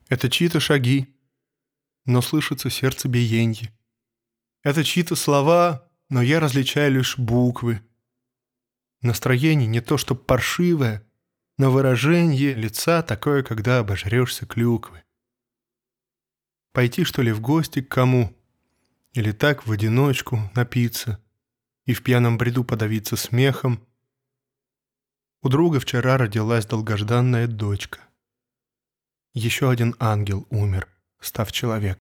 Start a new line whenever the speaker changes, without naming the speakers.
Это чьи-то шаги, но слышится сердцебиенье. Это чьи-то слова, но я различаю лишь буквы. Настроение не то что паршивое, но выражение лица такое, когда обожрешься клюквы. Пойти, что ли, в гости к кому? Или так в одиночку напиться и в пьяном бреду подавиться смехом? У друга вчера родилась долгожданная дочка. Еще один ангел умер, став человеком.